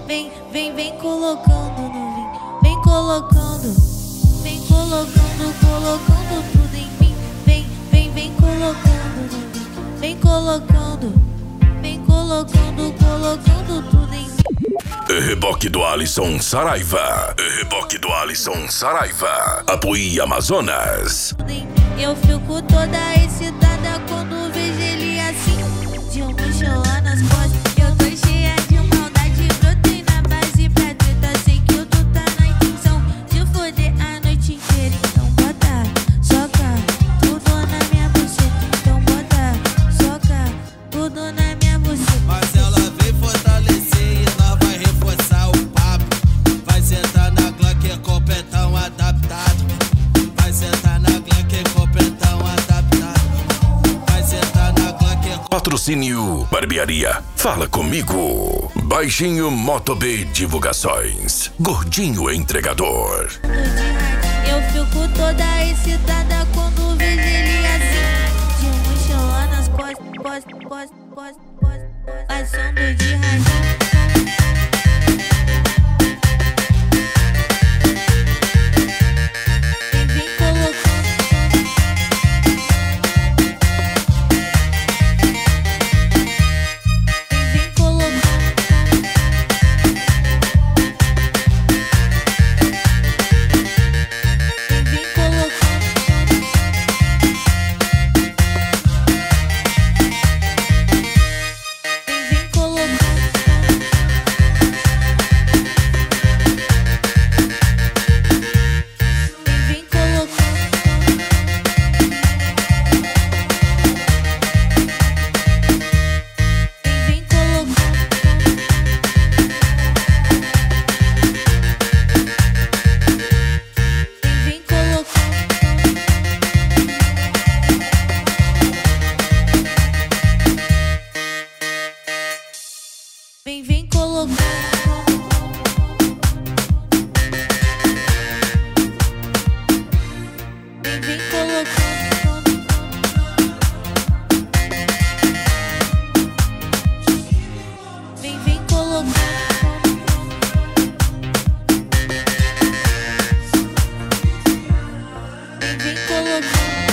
Vem colocando no vinho. Vem colocando, colocando tudo em mim. Vem colocando no vinho. Vem colocando, colocando tudo em mim. Reboque do Alisson Saraiva. Reboque do Alisson Saraiva. Apoie Amazonas. Eu fico toda excitada quando vejo ele assim, de uma mochila nas costas. Eu tô cheia de maldade, brotei na base pra treta. Sei que eu tô na intenção de foder a noite inteira. Então bota, soca, tudo na minha buceta. Então bota, soca, tudo na minha buceta. Mas ela vem fortalecer e nós vai reforçar o papo. Vai sentar na Glock com o petão adaptado. Vai sentar na Glock com o petão adaptado. Vai sentar na Glock com... Patrocínio Barbearia Fala Comigo. Baixinho Moto B Divulgações. Gordinho Entregador. Eu fico toda excitada quando vejo ele assim, de uma mochila nas costas, passando de raiva. Vem colocando. Vem colocando. Vem colocando. Vem colocando.